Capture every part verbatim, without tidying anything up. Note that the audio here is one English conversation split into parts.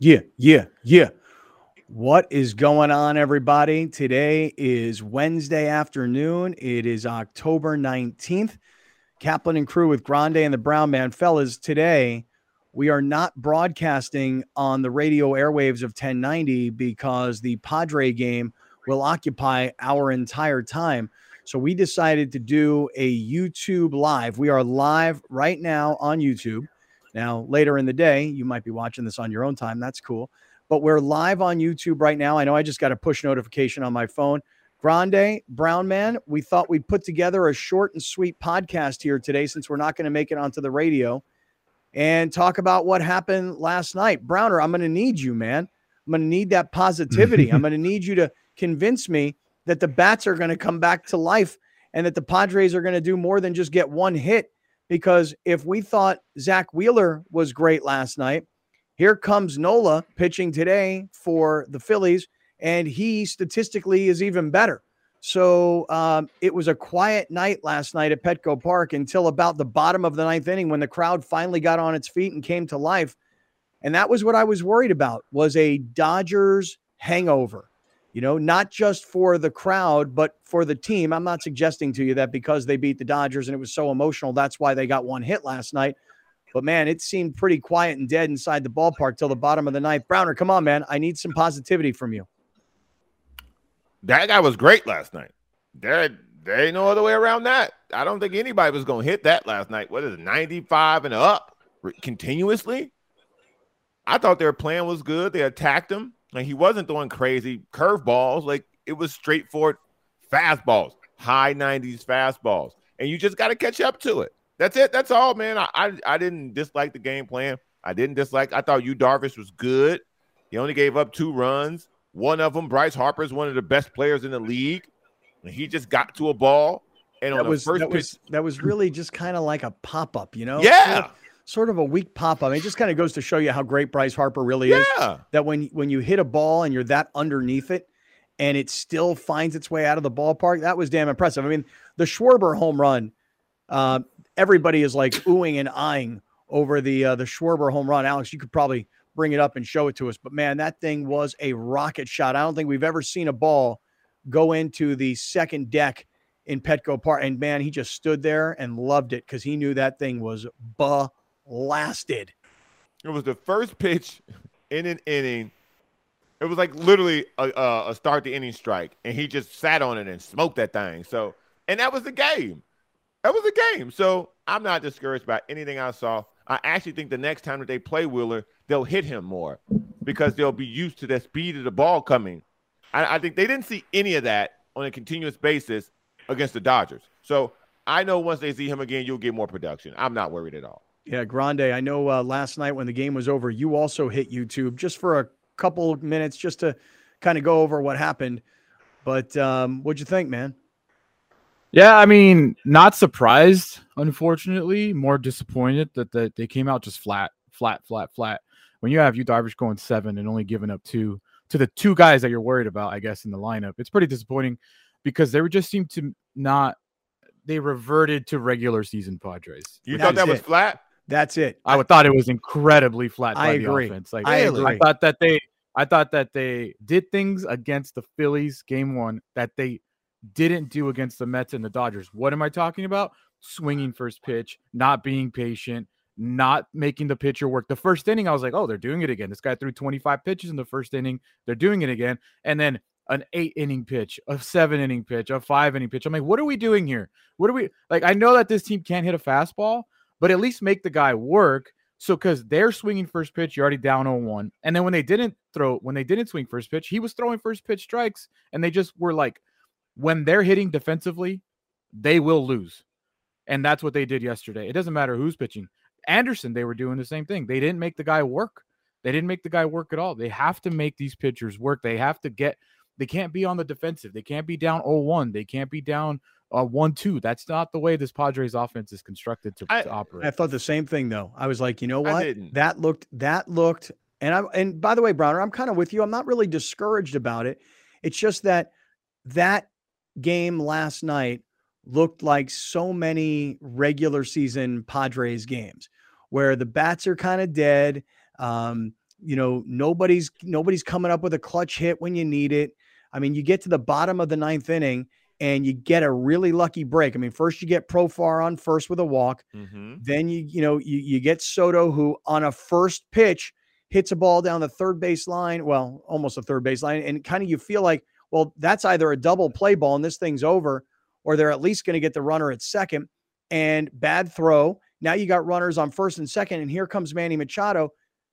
Yeah, yeah, yeah. What is going on, everybody? Today is Wednesday afternoon. It is October nineteenth. Kaplan and crew with Grande and the Brown Man. Fellas, today we are not broadcasting on the radio airwaves of ten ninety because the Padre game will occupy our entire time. So we decided to do a YouTube live. We are live right now on YouTube. Now, later in the day, you might be watching this on your own time. That's cool. But we're live on YouTube right now. I know I just got a push notification on my phone. Grande, Brown Man, we thought we'd put together a short and sweet podcast here today since we're not going to make it onto the radio and talk about what happened last night. Browner, I'm going to need you, man. I'm going to need that positivity. I'm going to need you to convince me that the bats are going to come back to life and that the Padres are going to do more than just get one hit. Because if we thought Zach Wheeler was great last night, here comes Nola pitching today for the Phillies, and he statistically is even better. So um, it was a quiet night last night at Petco Park until about the bottom of the ninth inning when the crowd finally got on its feet and came to life. And that was what I was worried about, was a Dodgers hangover. You know, not just for the crowd, but for the team. I'm not suggesting to you that because they beat the Dodgers and it was so emotional, that's why they got one hit last night. But, man, it seemed pretty quiet and dead inside the ballpark till the bottom of the ninth. Browner, come on, man. I need some positivity from you. That guy was great last night. There, there ain't no other way around that. I don't think anybody was going to hit that last night. What is it, ninety-five and up continuously? I thought their plan was good. They attacked him. Like, he wasn't throwing crazy curveballs. Like, it was straightforward fastballs, high nineties fastballs. And you just got to catch up to it. That's it. That's all, man. I, I I didn't dislike the game plan. I didn't dislike. I thought Yu Darvish was good. He only gave up two runs. One of them, Bryce Harper, is one of the best players in the league. And he just got to a ball. And that on was the first that pitch, was that was really just kind of like a pop up, you know? Yeah. Sort of, sort of a weak pop up. It just kind of goes to show you how great Bryce Harper really is. Yeah. That when when you hit a ball and you're that underneath it, and it still finds its way out of the ballpark, that was damn impressive. I mean, the Schwarber home run. Uh, everybody is like oohing and eyeing over the uh, the Schwarber home run. Alex, you could probably bring it up and show it to us. But, man, that thing was a rocket shot. I don't think we've ever seen a ball go into the second deck in Petco Park. And, man, he just stood there and loved it because he knew that thing was blasted. It was the first pitch in an inning. It was like literally a, a, a start the inning strike, and he just sat on it and smoked that thing. So, and that was the game. That was the game. So I'm not discouraged by anything I saw. I actually think the next time that they play Wheeler, they'll hit him more because they'll be used to the speed of the ball coming. I, I think they didn't see any of that on a continuous basis against the Dodgers. So I know once they see him again, you'll get more production. I'm not worried at all. Yeah, Grande, I know uh, last night when the game was over, you also hit YouTube just for a couple of minutes just to kind of go over what happened. But um, what'd you think, man? Yeah, I mean, not surprised, unfortunately. More disappointed that, that they came out just flat, flat, flat, flat. When you have Yu Darvish going seven and only giving up two to the two guys that you're worried about, I guess, in the lineup, it's pretty disappointing because they were just seemed to not – they reverted to regular season Padres. You thought that was it. flat? That's it. I would thought it was incredibly flat by I the agree. offense. Like I really? agree. I thought that they I thought that they did things against the Phillies game one that they – didn't do against the Mets and the Dodgers. What am I talking about? Swinging first pitch, not being patient, not making the pitcher work. The first inning, I was like, oh, they're doing it again. This guy threw twenty-five pitches in the first inning. They're doing it again. And then an eight inning pitch, a seven inning pitch, a five inning pitch. I'm like, what are we doing here? What are we like? I know that this team can't hit a fastball, but at least make the guy work. So because they're swinging first pitch, you're already down oh one. And then when they didn't throw, when they didn't swing first pitch, he was throwing first pitch strikes, and they just were like, when they're hitting defensively, they will lose. And that's what they did yesterday. It doesn't matter who's pitching. Anderson, they were doing the same thing. They didn't make the guy work. They didn't make the guy work at all. They have to make these pitchers work. They have to get – they can't be on the defensive. They can't be down oh one. They can't be down uh, one two. That's not the way this Padres offense is constructed to, I, to operate. I thought the same thing, though. I was like, you know what? I didn't. That looked – that looked – and I and by the way, Browner, I'm kind of with you. I'm not really discouraged about it. It's just that that – game last night looked like so many regular season Padres games where the bats are kind of dead. Um, you know, nobody's nobody's coming up with a clutch hit when you need it. I mean, you get to the bottom of the ninth inning and you get a really lucky break. I mean, first you get Profar on first with a walk. Mm-hmm. Then you, you know, you, you get Soto, who on a first pitch hits a ball down the third base line. Well, almost a third base line. And kind of you feel like, well, that's either a double play ball and this thing's over, or they're at least going to get the runner at second. And bad throw. Now you got runners on first and second, and here comes Manny Machado.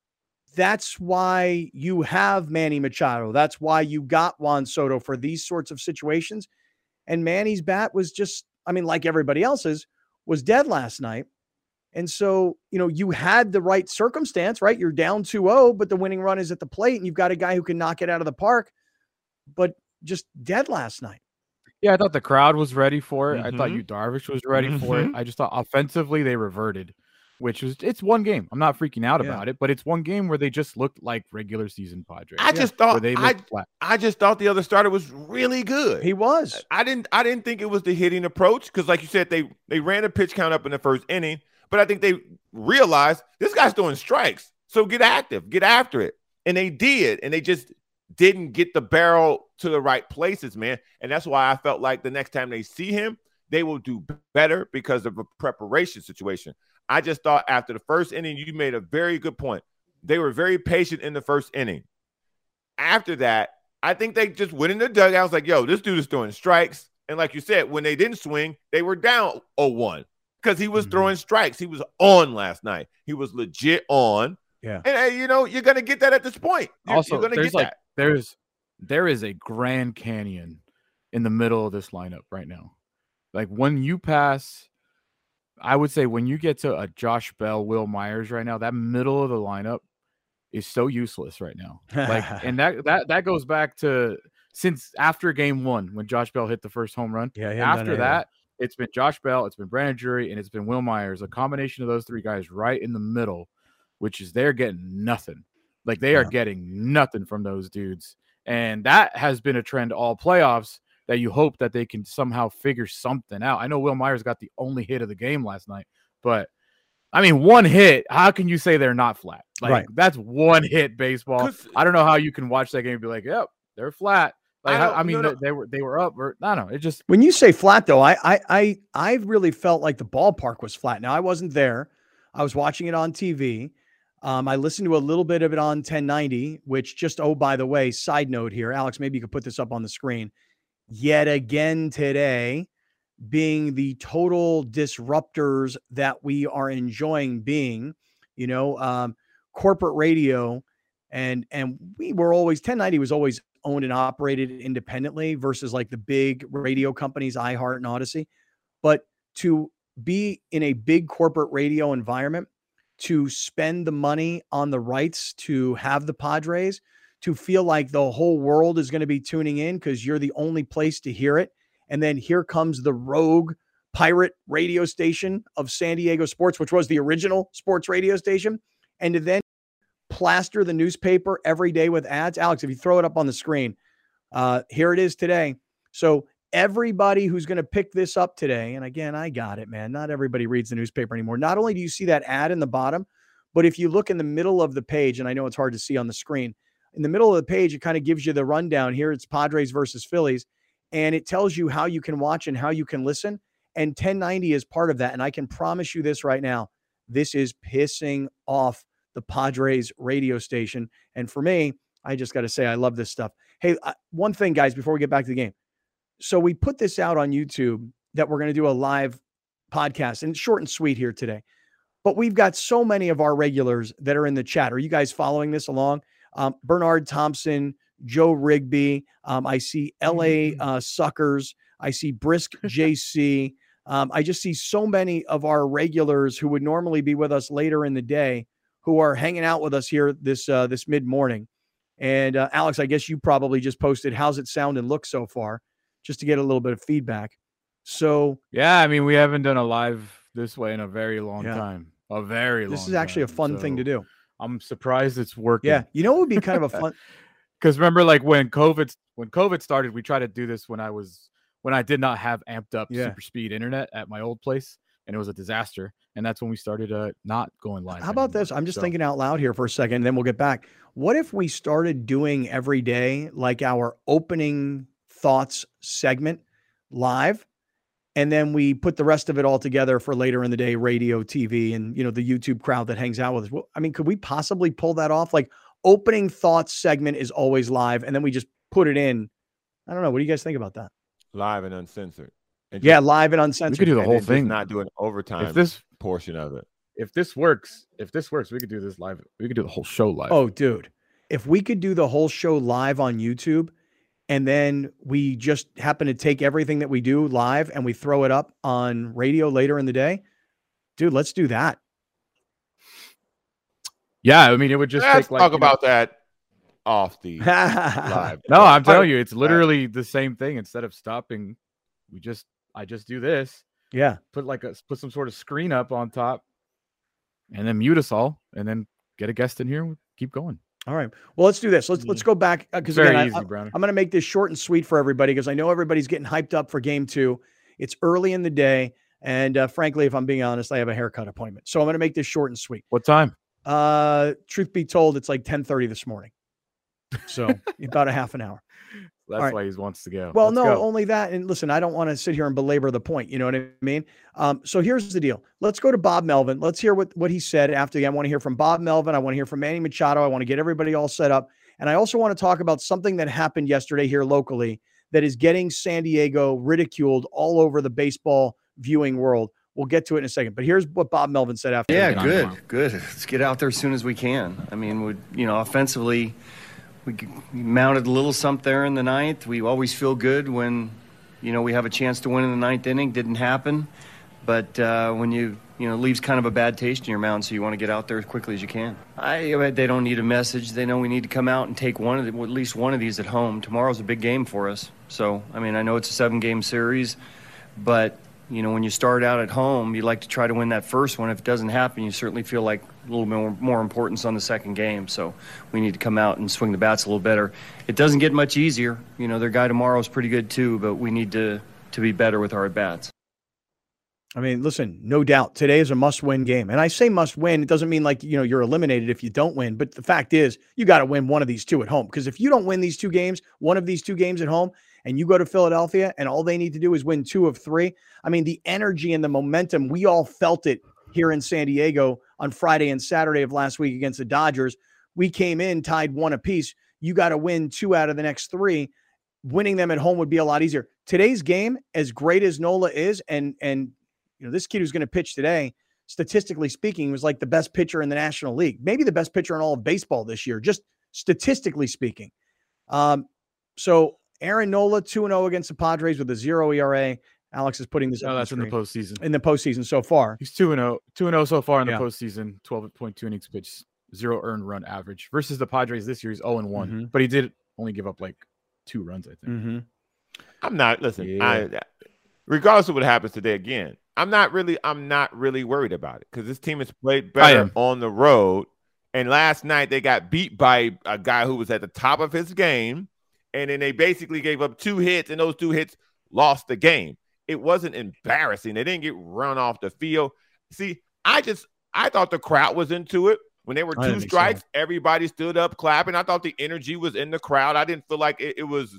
That's why you have Manny Machado. That's why you got Juan Soto for these sorts of situations. And Manny's bat was just, I mean, like everybody else's, was dead last night. And so, you know, you had the right circumstance, right? You're down two oh, but the winning run is at the plate, and you've got a guy who can knock it out of the park, but just dead last night. Yeah, I thought the crowd was ready for it. Mm-hmm. I thought Yu Darvish was ready Mm-hmm. for it. I just thought offensively they reverted, which was, it's one game. I'm not freaking out Yeah. about it, but it's one game where they just looked like regular season Padres. I just thought they I, flat. I just thought the other starter was really good. He was. I didn't I didn't think it was the hitting approach, because like you said, they they ran a pitch count up in the first inning, but I think they realized this guy's throwing strikes, so get active, get after it, and they did, and they just didn't get the barrel to the right places, man. And that's why I felt like the next time they see him, they will do better because of a preparation situation. I just thought after the first inning, you made a very good point. They were very patient in the first inning. After that, I think they just went in the dugout. I was like, yo, this dude is throwing strikes. And like you said, when they didn't swing, they were down oh one because he was mm-hmm. throwing strikes. He was on last night. He was legit on. Yeah. And, and you know, you're going to get that at this point. You're, also, you're going to there's get like, that. There's, there is a Grand Canyon in the middle of this lineup right now. Like when you pass, I would say when you get to a Josh Bell, Will Myers right now, that middle of the lineup is so useless right now. Like, and that that that goes back to since after game one when Josh Bell hit the first home run. Yeah. After that, it's been Josh Bell, it's been Brandon Drury, and it's been Will Myers. A combination of those three guys right in the middle, which is they're getting nothing. Like they yeah. are getting nothing from those dudes, and that has been a trend all playoffs. That you hope that they can somehow figure something out. I know Will Myers got the only hit of the game last night, but I mean, one hit, how can you say they're not flat? Like right. that's one hit baseball. I don't know how you can watch that game and be like, yep, they're flat. Like, I, I mean, no, no. they were they were up. Or, I don't know. It just when you say flat, though, I I I I really felt like the ballpark was flat. Now I wasn't there. I was watching it on T V. Um, I listened to a little bit of it on ten ninety, which just, oh, by the way, side note here, Alex, maybe you could put this up on the screen. Yet again today, being the total disruptors that we are enjoying being, you know, um, corporate radio, and and we were always, ten ninety was always owned and operated independently versus like the big radio companies, iHeart and Odyssey. But to be in a big corporate radio environment, to spend the money on the rights to have the Padres, to feel like the whole world is going to be tuning in because you're the only place to hear it. And then here comes the rogue pirate radio station of San Diego Sports, which was the original sports radio station. And to then plaster the newspaper every day with ads. Alex, if you throw it up on the screen, uh, here it is today. So everybody who's going to pick this up today, and again, I got it, man. Not everybody reads the newspaper anymore. Not only do you see that ad in the bottom, but if you look in the middle of the page, and I know it's hard to see on the screen, in the middle of the page, it kind of gives you the rundown. Here it's Padres versus Phillies, and it tells you how you can watch and how you can listen. And ten ninety is part of that. And I can promise you this right now. This is pissing off the Padres radio station. And for me, I just got to say, I love this stuff. Hey, uh, one thing, guys, before we get back to the game. So we put this out on YouTube that we're going to do a live podcast, and short and sweet here today. But we've got so many of our regulars that are in the chat. Are you guys following this along? Um, Bernard Thompson, Joe Rigby. Um, I see L A uh, Suckers. I see Brisk J C. Um, I just see so many of our regulars who would normally be with us later in the day who are hanging out with us here this uh, this mid-morning. And uh, Alex, I guess you probably just posted, how's it sound and look so far, just to get a little bit of feedback. So yeah, I mean, we haven't done a live this way in a very long yeah. time. A very long This is actually time. a fun so thing to do. I'm surprised it's working. Yeah. You know, it would be kind of a fun. Because remember, like when COVID, when COVID started, we tried to do this when I was, when I did not have amped up yeah. super speed internet at my old place. and it was a disaster. And that's when we started uh, not going live. How about anymore. this? I'm just So, thinking out loud here for a second, then we'll get back. What if we started doing every day like our opening thoughts segment live, and then we put the rest of it all together for later in the day, radio, T V, and you know the YouTube crowd that hangs out with us? Well, I mean, could we possibly pull that off? Like opening thoughts segment is always live, and then we just put it in. I don't know. What do you guys think about that? Live and uncensored. And Yeah, just- live and we uncensored. could do the and whole then just thing. not doing overtime If this portion of it. if this works, if this works, we could do this live. We could do the whole show live. Oh, dude. If we could do the whole show live on YouTube, and then we just happen to take everything that we do live and we throw it up on radio later in the day, dude, let's do that. yeah. I mean, it would just Let's take like talk you know- about that off the live. No, I'm telling Right. you, it's literally the same thing. Instead of stopping, we just I just do this. Yeah. Put like a put some sort of screen up on top, and then mute us all, and then get a guest in here. And keep going. All right. Well, let's do this. Let's let's go back because Very again, I, easy, I, Browner. I'm going to make this short and sweet for everybody because I know everybody's getting hyped up for game two. It's early in the day, and uh, frankly, if I'm being honest, I have a haircut appointment, so I'm going to make this short and sweet. What time? Uh, truth be told, it's like ten thirty this morning, so about a half an hour. That's right. why he wants to go. Well, Let's no, go. only that. And listen, I don't want to sit here and belabor the point. You know what I mean? Um, so here's the deal. Let's go to Bob Melvin. Let's hear what, what he said after the, I want to hear from Bob Melvin. I want to hear from Manny Machado. I want to get everybody all set up. And I also want to talk about something that happened yesterday here locally that is getting San Diego ridiculed all over the baseball viewing world. We'll get to it in a second. But here's what Bob Melvin said after. Yeah, on good, tomorrow. good. Let's get out there as soon as we can. I mean, we, you know, offensively, we mounted a little something there in the ninth. We always feel good when, you know, we have a chance to win in the ninth inning. Didn't happen, but uh, when you, you know, it leaves kind of a bad taste in your mouth, so you want to get out there as quickly as you can. I, they don't need a message. They know we need to come out and take one of the, at least one of these at home. Tomorrow's a big game for us. So, I mean, I know it's a seven-game series, but you know, when you start out at home, you like to try to win that first one. If it doesn't happen, you certainly feel like a little more, more importance on the second game. So we need to come out and swing the bats a little better. It doesn't get much easier. You know, their guy tomorrow is pretty good too, but we need to, to be better with our at-bats. I mean, listen, no doubt today is a must-win game. And I say must-win. It doesn't mean like, you know, you're eliminated if you don't win. But the fact is you got to win one of these two at home. Because if you don't win these two games, one of these two games at home, and you go to Philadelphia and all they need to do is win two of three. I mean, the energy and the momentum, we all felt it here in San Diego on Friday and Saturday of last week against the Dodgers. We came in tied one apiece. You got to win two out of the next three. Winning them at home would be a lot easier. Today's game, as great as Nola is, and, and you know, this kid who's going to pitch today, statistically speaking, was like the best pitcher in the National League, maybe the best pitcher in all of baseball this year, just statistically speaking. Um, so Aaron Nola, two and oh against the Padres with a zero E R A. Alex is putting this No, up that's in the screen. postseason. In the postseason so far. He's two and oh, two and oh so far in the Yeah. postseason. Twelve point two innings pitched, zero earned run average. Versus the Padres this year, he's zero and one, Mhm. but he did only give up like two runs, I think. Mm-hmm. I'm not listen. Yeah. I, regardless of what happens today, again, I'm not really. I'm not really worried about it because this team has played better am. on the road. And last night they got beat by a guy who was at the top of his game, and then they basically gave up two hits, and those two hits lost the game. It wasn't embarrassing. They didn't get run off the field. See, I just I thought the crowd was into it. When there were I two think so. strikes, everybody stood up clapping. I thought the energy was in the crowd. I didn't feel like it, it was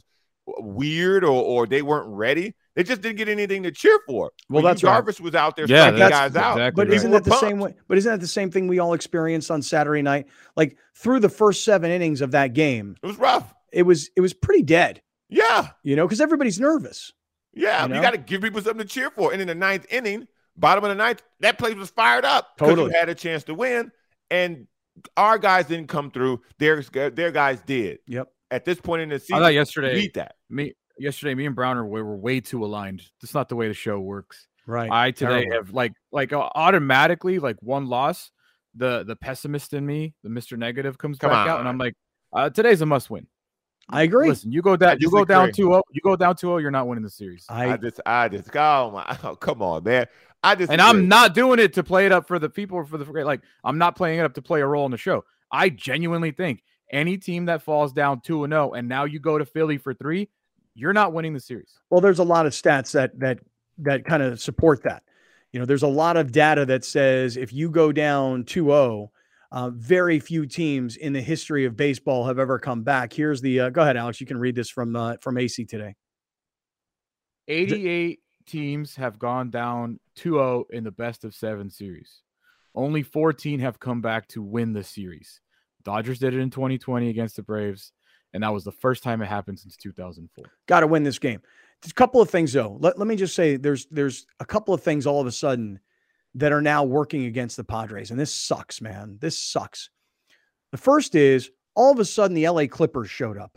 weird or or they weren't ready. They just didn't get anything to cheer for. Well, When that's Yu right. Darvish was out there Yeah, striking that's guys out. exactly But right. isn't They that the were same pumped. way? But isn't that the same thing we all experienced on Saturday night? Like through the first seven innings of that game, It was rough. it was it was pretty dead, Yeah, you know, because everybody's nervous. yeah. You You, know? got to give people something to cheer for. And in the ninth inning, bottom of the ninth, that place was fired up because Totally. you had a chance to win. And our guys didn't come through. Their their guys did. Yep. At this point in the I season, thought yesterday, beat that. me yesterday, me and Browner we were way too aligned. That's not the way the show works. Right. I today Terrible. have like like uh, automatically like one loss, the the pessimist in me, the Mister Negative comes Come back out, and on. I'm like, uh, today's a must win. I agree. Listen, you go down, I you go down disagree. two oh, you go down two oh, you're not winning the series. I, I just, I just, oh my, oh, come on, man. I just, And I'm not doing it to play it up for the people for the like I'm not playing it up to play a role in the show. I genuinely think any team that falls down two and oh and now you go to Philly for three, you're not winning the series. well, there's a lot of stats that that that kind of support that. You know, there's a lot of data that says if you go down two oh, uh, very few teams in the history of baseball have ever come back. Here's the, uh, go ahead, Alex. You can read this from, uh, from A C today. eighty-eight teams have gone down two oh in the best of seven series. Only fourteen have come back to win the series. Dodgers did it in twenty twenty against the Braves, and that was the first time it happened since two thousand four. Got to win this game. There's a couple of things, though. Let, let me just say there's there's a couple of things all of a sudden that are now working against the Padres, and this sucks, man. This sucks. The first is all of a sudden the L A Clippers showed up.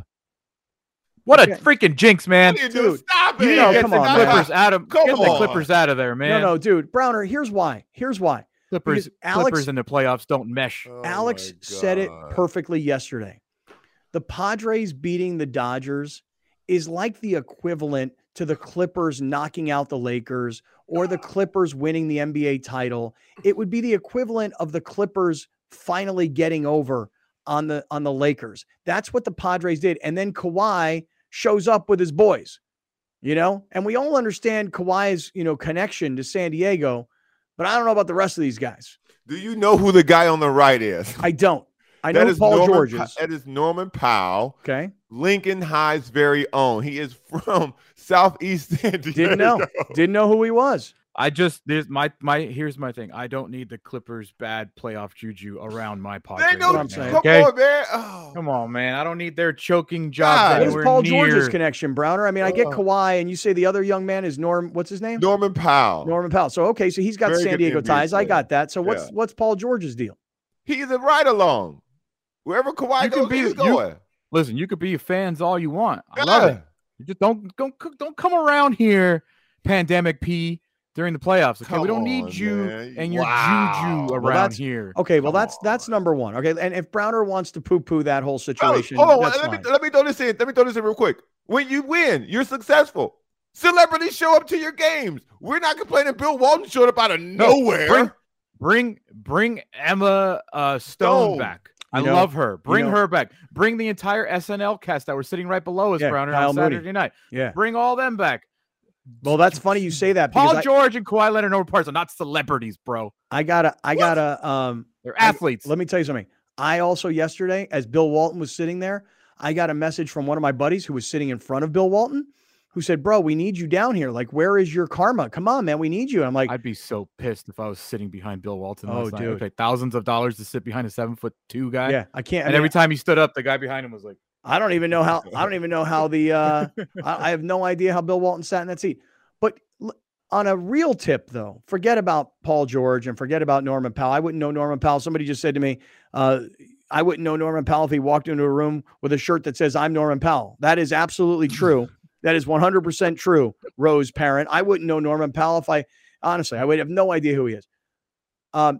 What Okay. a freaking jinx, man! Dude, Dude, stop you it. know, Get come the on, man. Clippers out of Come get the on. Clippers out of there, man. No, no, dude. Browner, here's why. Here's why. Clippers, Because Alex- Clippers in the playoffs don't mesh. Oh Alex my said it God. perfectly yesterday. The Padres beating the Dodgers is like the equivalent to the Clippers knocking out the Lakers or the Clippers winning the N B A title. It would be the equivalent of the Clippers finally getting over on the on the Lakers. That's what the Padres did. And then Kawhi shows up with his boys, you know, and we all understand Kawhi's, you know, connection to San Diego, but I don't know about the rest of these guys. Do you know who the guy on the right is? I don't. I know That who is Paul Norman George Pa- is. That is Norman Powell, Okay. Lincoln High's very own. He is from Southeast San Diego. Didn't know. Didn't know who he was. I just there's my my here's my thing. I don't need the Clippers bad playoff juju around my Padres. They know. what I'm right saying. now, Come okay? on, man. Oh. Come on, man. I don't need their choking jobs God. What is anywhere Paul near. George's connection, Browner? I mean, I get Oh. Kawhi, and you say the other young man is Norm. What's his name? Norman Powell. Norman Powell. So okay, so he's got Very San good Diego N B A ties. I player. got that. So what's Yeah. what's Paul George's deal? He's a ride along. Wherever Kawhi You can goes, be- he's you- going. Listen, you could be fans all you want. I love it. Yeah. You just don't don't don't come around here, pandemic P, during the playoffs. Okay, Come we don't on, need you man. and your Wow. juju Well, around that's- here. Okay, well Come that's that's on. number one. Okay, and if Browner wants to poo-poo that whole Fellas, situation, hold on. that's Let me, fine. let me throw this in. Let me throw this in real quick. When you win, you're successful. Celebrities show up to your games. We're not complaining Bill Walton showed up out of nowhere. Bring bring bring Emma uh, Stone Stone. back. I You know- love her. Bring know- her back. Bring the entire S N L cast that were sitting right below us, Yeah, Browner, Kyle on Mooney. Saturday night. Yeah. Bring all them back. Well, that's funny you say that because Paul I, George and Kawhi Leonard no parts are not celebrities, bro. I gotta I gotta um They're I- athletes. let me tell you something. I also yesterday, as Bill Walton was sitting there, I got a message from one of my buddies who was sitting in front of Bill Walton, who said, "Bro, we need you down here. Like, where is your karma? Come on, man, we need you." And I'm like, I'd be so pissed if I was sitting behind Bill Walton. Oh, last night. dude. Okay, thousands of dollars to sit behind a seven foot two guy. "Yeah, I can't." I And mean, every time he stood up, the guy behind him was like, I don't even know how. I don't even know how the. Uh, I, I have no idea how Bill Walton sat in that seat. But l- on a real tip, though, forget about Paul George and forget about Norman Powell. I wouldn't know Norman Powell. Somebody just said to me, uh, I wouldn't know Norman Powell if he walked into a room with a shirt that says "I'm Norman Powell." That is absolutely true. That is one hundred percent true. Rose Parent. I wouldn't know Norman Powell if I honestly. I would have no idea who he is. Um,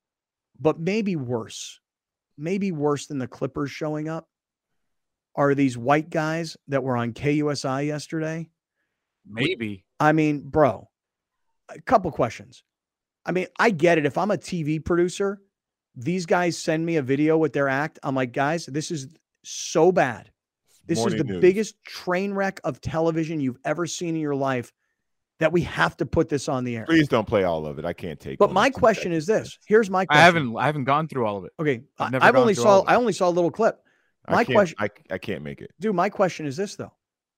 but maybe worse, maybe worse than the Clippers showing up are these white guys that were on K U S I yesterday. maybe. I mean, bro, a couple questions. I mean, I get it. If I'm a T V producer, these guys send me a video with their act. I'm like, guys, this is so bad. This Morning is the news. biggest train wreck of television you've ever seen in your life that we have to put this on the air. Please don't play all of it. I can't take. But only my two question seconds. is this. Here's my I question. haven't I haven't gone through all of it. Okay. I've I- never I've gone only through saw all of it. I only saw a little clip. I My can't- question, I, I can't make it. dude, my question is this though.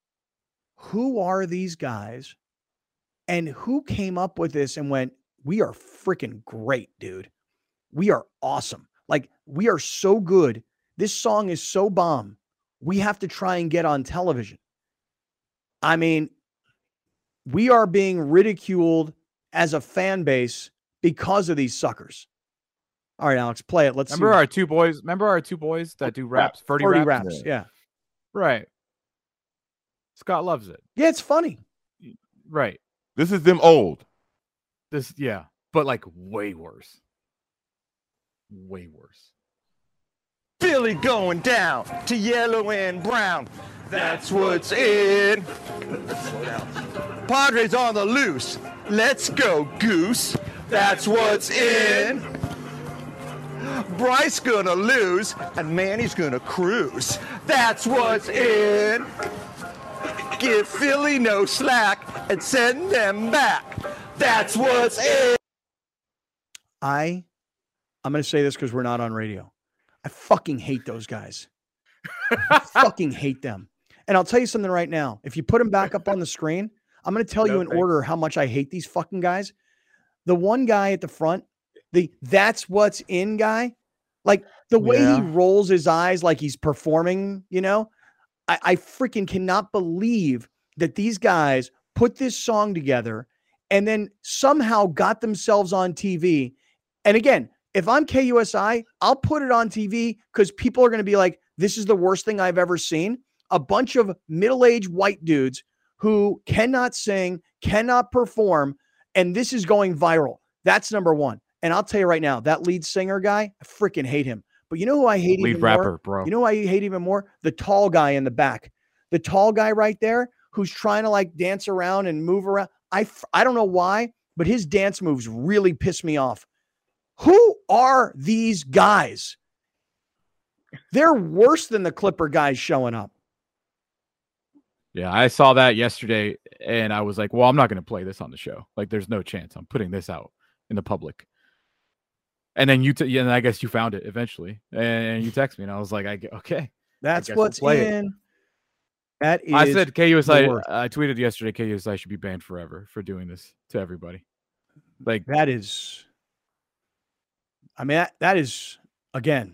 Who are these guys and who came up with this and went, we are freaking great, dude. We are awesome. Like, we are so good. This song is so bomb. We have to try and get on television. I mean, we are being ridiculed as a fan base because of these suckers. All right, Alex, play it. Let's Remember see. our two boys? Remember our two boys that do raps? Ferdy forty raps? raps. Yeah. Right. Scott loves it. Yeah, it's funny. Right. This is them old. This yeah, but like way worse. Way worse. Billy going down to yellow and brown. That's what's in. Padres on the loose. Let's go, Goose. That's what's in. Bryce gonna lose, and Manny's gonna cruise. That's what's in. Give Philly no slack and send them back. That's what's in. I, I'm going to say this because we're not on radio. I fucking hate those guys. I fucking hate them. And I'll tell you something right now. If you put them back up on the screen, I'm going to tell No, you in thanks. order how much I hate these fucking guys. The one guy at the front, the that's what's in guy, like the way Yeah. he rolls his eyes like he's performing, you know, I, I freaking cannot believe that these guys put this song together and then somehow got themselves on T V. And again, if I'm K U S I, I'll put it on T V because people are going to be like, this is the worst thing I've ever seen. A bunch of middle-aged white dudes who cannot sing, cannot perform, and this is going viral. That's number one. And I'll tell you right now, that lead singer guy, I freaking hate him. But you know who I hate Lead even rapper, more? bro. You know who I hate even more? The tall guy in the back. The tall guy right there who's trying to like dance around and move around. I, f- I don't know why, but his dance moves really piss me off. Who are these guys? They're worse than the Clipper guys showing up. Yeah, I saw that yesterday, and I was like, well, I'm not going to play this on the show. Like, there's no chance I'm putting this out in the public. And then you, t- yeah, and I guess you found it eventually, and you text me, and I was like, I g- okay. That's guess we'll what's play it. in. That is. I said K U S I. the worst. I tweeted yesterday K U S I should be banned forever for doing this to everybody. Like, That is. I mean, that, that is again.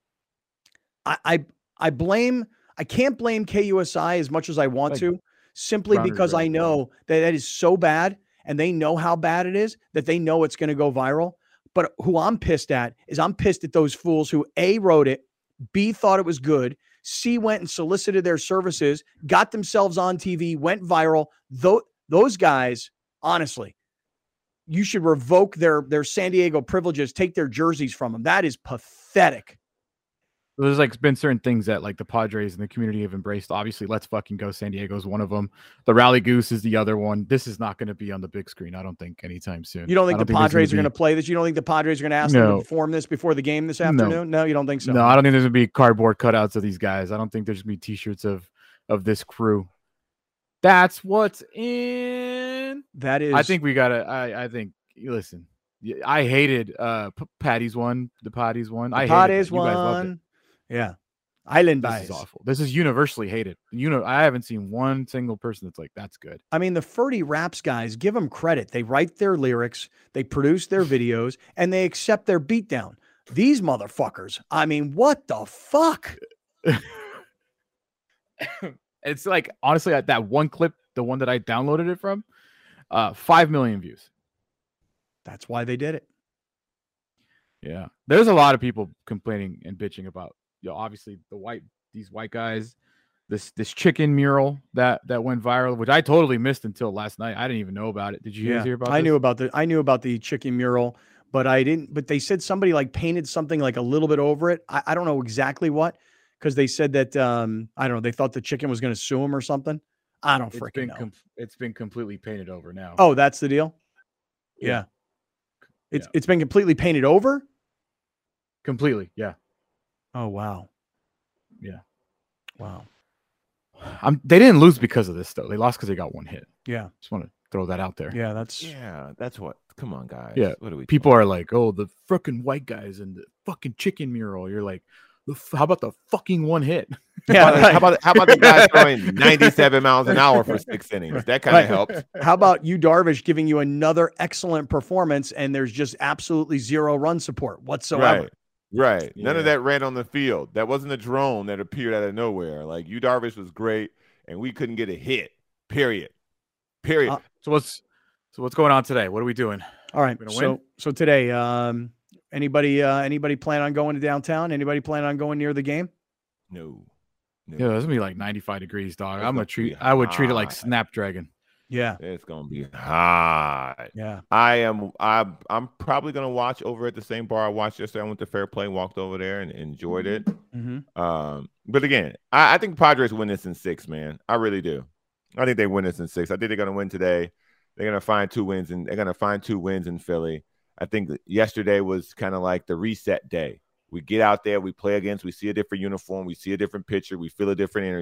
I, I I blame. I can't blame K U S I as much as I want Like, to, simply Browner's because I right, bro. know that that is so bad, and they know how bad it is, that they know it's going to go viral. But who I'm pissed at is I'm pissed at those fools who A, wrote it, B, thought it was good, C, went and solicited their services, got themselves on T V, went viral. Those, those guys, honestly, you should revoke their, their San Diego privileges, take their jerseys from them. That is pathetic. there's like been certain things that like the Padres and the community have embraced. Obviously, Let's Fucking Go San Diego is one of them. The Rally Goose is the other one. This is not going to be on the big screen, I don't think, anytime soon. You don't think I the there's Padres are be- going to play this? You don't think the Padres are going to ask them No. to perform this before the game this No. afternoon? No, you don't think so? No, I don't think there's going to be cardboard cutouts of these guys. I don't think there's going to be T-shirts of of this crew. That's what's in. That is. I think we got to, I, I think, listen, y- I hated uh P- Patty's one, the Patty's one. I the hated Padres it. You guys loved it. won. Yeah. Island This Bias. is awful. This is universally hated. You know, I haven't seen one single person that's like, that's good. I mean, the Ferdy Raps guys, give them credit. They write their lyrics, they produce their videos, and they accept their beatdown. These motherfuckers, I mean, what the fuck? It's like, honestly, at that one clip, the one that I downloaded it from, uh, five million views. That's why they did it. Yeah. There's a lot of people complaining and bitching about, you know, obviously the white, these white guys, this, this chicken mural that, that went viral, which I totally missed until last night. I didn't even know about it. Did you guys hear about I this? knew about the I knew about the chicken mural, but I didn't. But they said somebody like painted something like a little bit over it. I, I don't know exactly what, because they said that um I don't know. They thought the chicken was going to sue him or something. I don't It's freaking been know. com- it's been completely painted over now. Oh, that's the deal. Yeah, Yeah. it's Yeah. it's been completely painted over. Completely. Yeah. Oh wow. Yeah. Wow. Um, they didn't lose because of this though. They lost because they got one hit. Yeah. Just want to throw that out there. Yeah. That's Yeah, that's what. Come on, guys. Yeah, What are we? People are like, oh, the fucking white guys and the fucking chicken mural. You're like, the f- how about the fucking one hit? yeah. How about, right. how about how about the guys throwing ninety-seven miles an hour for six innings? That kind of Right. helps. How about you, Darvish, giving you another excellent performance, and there's just absolutely zero run support whatsoever. Right. Right. None Yeah. of that ran on the field. That wasn't a drone that appeared out of nowhere. Like, you Darvish was great, and we couldn't get a hit. Period. Period. Uh, So what's so what's going on today? What are we doing? All right. Gonna So win? so today, um, anybody uh, anybody plan on going to downtown? Anybody plan on going near the game? no. No. Yeah, it's gonna be like ninety-five degrees, dog. It's I'm gonna gonna treat. be I would treat it like hot. Snapdragon. Yeah. It's gonna be hot. Yeah. I am. I'm. I'm probably gonna watch over at the same bar I watched yesterday. I went to Fair Play, walked over there, and enjoyed it. Mm-hmm. Um, but again, I, I think Padres win this in six, man. I really do. I think they win this in six. I think they're gonna win today. They're gonna find two wins, and they're gonna find two wins in Philly. I think that yesterday was kind of like the reset day. We get out there, we play against, we see a different uniform, we see a different picture, we feel a different energy.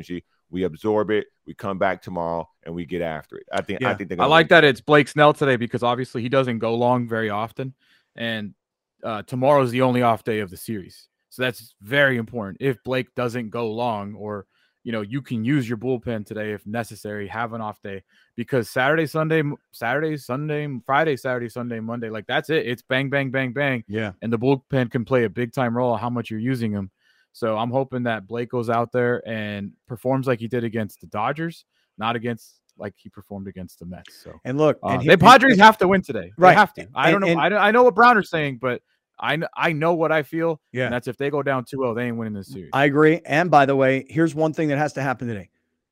We absorb it. We come back tomorrow and we get after it. I think. Yeah. I think. I like that it's Blake Snell today because obviously he doesn't go long very often, and uh, tomorrow is the only off day of the series, so that's very important. If Blake doesn't go long, or you know, you can use your bullpen today if necessary. Have an off day because Saturday, Sunday, Saturday, Sunday, Friday, Saturday, Sunday, Monday, like that's it. It's bang, bang, bang, bang. Yeah, and the bullpen can play a big time role. How much you're using them. So I'm hoping that Blake goes out there and performs like he did against the Dodgers, not against like he performed against the Mets. So and look, uh, and he, the Padres have to win today. Right. They have to. I don't and, know. And, I, I know what Browner's saying, but I I know what I feel. Yeah, and that's if they go down two oh, they ain't winning this series. I agree. And by the way, here's one thing that has to happen today: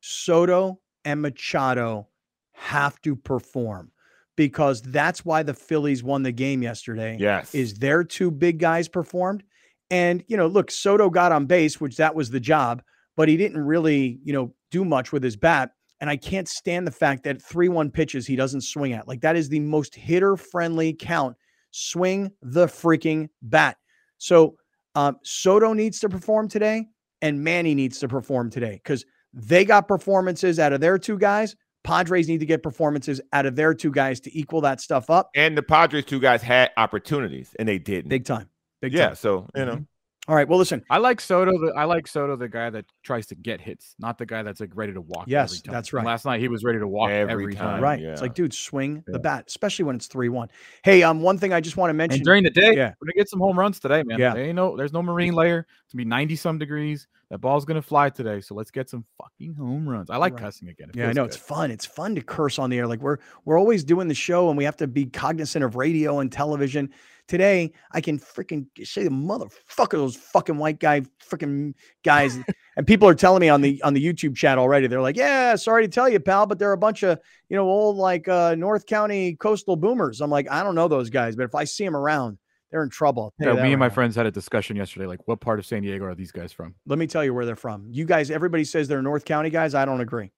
Soto and Machado have to perform because that's why the Phillies won the game yesterday. Yes, is their two big guys performed. And, you know, look, Soto got on base, which that was the job, but he didn't really, you know, do much with his bat. And I can't stand the fact that three one pitches he doesn't swing at. Like that is the most hitter-friendly count. Swing the freaking bat. So um, Soto needs to perform today and Manny needs to perform today because they got performances out of their two guys. Padres need to get performances out of their two guys to equal that stuff up. And the Padres two guys had opportunities and they didn't. Big time. Big yeah, time. so you know. Mm-hmm. All right. Well, listen. I like Soto. The, I like Soto, the guy that tries to get hits, not the guy that's like ready to walk. Yes, every time. that's right. And last night he was ready to walk every, Every time. time. Right. Yeah. It's like, dude, swing Yeah. the bat, especially when it's three one. Hey, um, one thing I just want to mention. And during the day, Yeah. we're gonna get some home runs today, man. Yeah. There ain't no, there's no marine layer. It's gonna be ninety some degrees. That ball's gonna fly today. So let's get some fucking home runs. I like Right. cussing again. It Yeah, I feels know good. it's fun. It's fun to curse on the air. Like we're we're always doing the show and we have to be cognizant of radio and television. Today, I can freaking say the motherfucker, those fucking white guy freaking guys. And people are telling me on the on the YouTube chat already. They're like, yeah, sorry to tell you, pal, but they're a bunch of, you know, old like uh, North County coastal boomers. I'm like, I don't know those guys, but if I see them around, they're in trouble. I'll tell Yeah, you me that and my right now. friends had a discussion yesterday. Like, what part of San Diego are these guys from? Let me tell you where they're from. You guys, everybody says they're North County guys. I don't agree.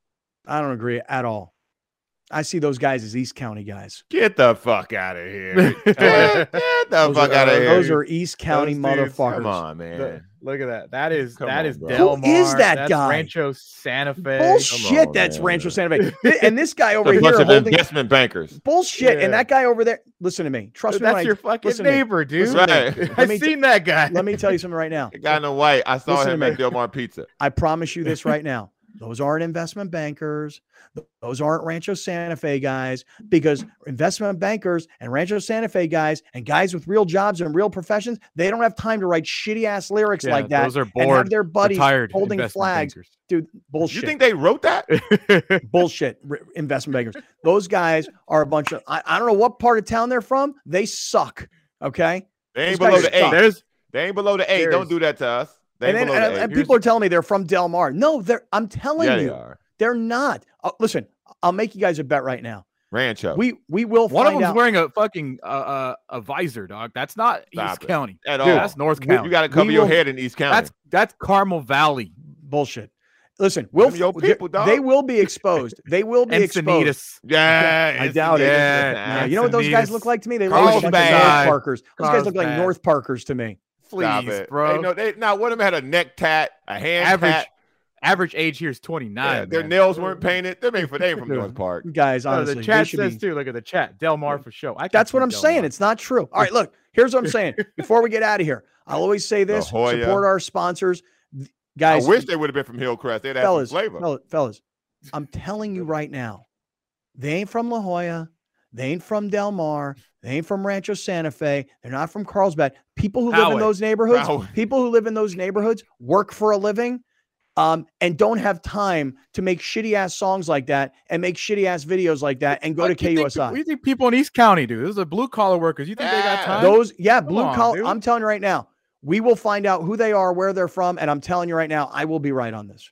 I don't agree at all. I see those guys as East County guys. Get the fuck out of here. Get, get the Those fuck are, out of here. those are East County Those dudes, motherfuckers. Come on, man. Look at that. That is Come that on, is bro. Del Who is Mar. that That's guy? Rancho Santa Fe. Bullshit. on, That's man. Rancho Santa Fe. Th- And this guy over a here bunch of holding investment bankers. bullshit. Yeah. And that guy over there. Listen to me. Trust me. when That's I- your fucking listen to me. neighbor, dude. Listen to me. Right. Let I've me t- seen that guy. Let me tell you something right now. The guy in the white. I saw Listen to him me. at Del Mar Pizza. I promise you this right now. Those aren't investment bankers. Those aren't Rancho Santa Fe guys, because investment bankers and Rancho Santa Fe guys and guys with real jobs and real professions, they don't have time to write shitty ass lyrics Yeah, like that those are and have bored, their buddies retired holding investment flags. bankers. Dude, bullshit. You think they wrote that? Bullshit. R- investment bankers. Those guys are a bunch of, I, I don't know what part of town they're from. They suck. Okay. They ain't Those below guys the eight. suck. There's They ain't below the eight. There's- Don't do that to us. They And, ain't then, below and, the and eight. people are telling me they're from Del Mar. No, they're, I'm telling Yeah, you, they are. they're not. Uh, listen, I'll make you guys a bet right now. Rancho. We, we will one of find them's out. wearing a fucking uh, uh, a visor, dog. That's not Stop East it. County. At Dude, all. that's North We- County. You got to cover We your will- head in East County. That's that's Carmel Valley. Bullshit. Listen, we'll, Them your they- people, dog. they will be exposed. They will be exposed. Encinitas. yeah, I doubt it. Yeah, Yeah, you know what those guys Encinitas. look like to me? They look like a bunch of North Carlsbad. Parkers. Those guys look like Carlsbad. North Parkers to me. Stop Please, it. bro. They, no, they, now, one of them had a neck tat, a hand Average tat. average age here is twenty-nine. Yeah, their man. nails weren't painted. They ain't, they ain't from North Park. Guys, No, honestly, the they chat should says be- too. Look at the chat. Del Mar for show. I can That's what see I'm Del saying. Mar. It's not true. All right, look, here's what I'm saying. Before we get out of here, I'll always say this: La Jolla. support our sponsors, I guys. wish they would have been from Hillcrest. They'd have fellas, some flavor. fellas, fellas, I'm telling you right now, they ain't from La Jolla. They ain't from Del Mar. They ain't from Rancho Santa Fe. They're not from Carlsbad. People who live in Poway. those neighborhoods, Poway. people who live in those neighborhoods work for a living, um, and don't have time to make shitty ass songs like that and make shitty ass videos like that and go What to do you K U think S I. pe- What do you think people in East County do? Those are blue collar workers. You think they got Yeah. time? Those, yeah, Come blue on, collar. dude. I'm telling you right now, we will find out who they are, where they're from, and I'm telling you right now, I will be right on this.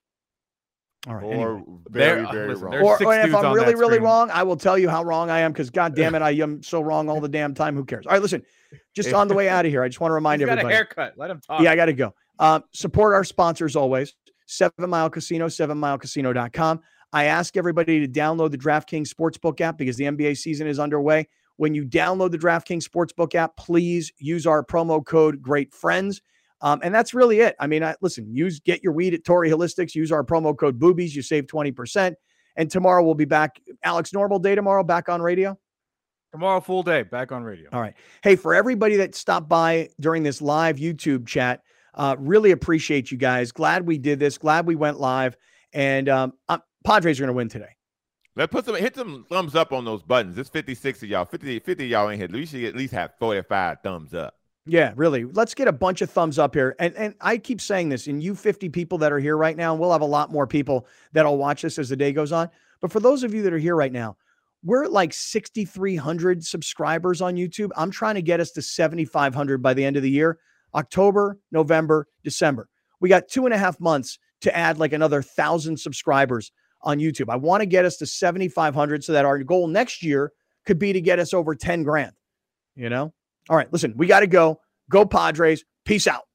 All right. Or anyway. very, There- very listen, wrong. there's Or, six or if dudes I'm on really, that really screen. wrong, I will tell you how wrong I am because, God damn it, I am so wrong all the damn time. Who cares? All right, listen, just on the way out of here, I just want to remind He's got a everybody. haircut. Let him talk. Yeah, I got to go. Um, support our sponsors always. Seven Mile Casino, seven mile casino dot com. I ask everybody to download the DraftKings Sportsbook app because the N B A season is underway. When you download the DraftKings Sportsbook app, please use our promo code Great Friends. Um, and that's really it. I mean, I, listen, use get your weed at Torrey Holistics. Use our promo code Boobies. You save twenty percent. And tomorrow we'll be back. Alex, normal day tomorrow, back on radio? Tomorrow, full day, back on radio. All right. Hey, for everybody that stopped by during this live YouTube chat, uh, really appreciate you guys. Glad we did this. Glad we went live. And um, uh, Padres are going to win today. Let's put some, hit some thumbs up on those buttons. It's fifty-six of y'all. fifty, fifty of y'all ain't hit. We should at least have forty-five thumbs up. Yeah, really. Let's get a bunch of thumbs up here. And and I keep saying this, and you fifty people that are here right now, and we'll have a lot more people that'll watch this as the day goes on. But for those of you that are here right now, we're at like sixty-three hundred subscribers on YouTube. I'm trying to get us to seventy-five hundred by the end of the year. October, November, December. We got two and a half months to add like another thousand subscribers on YouTube. I want to get us to seventy-five hundred so that our goal next year could be to get us over ten grand, you know? All right, listen, we got to go. Go Padres. Peace out.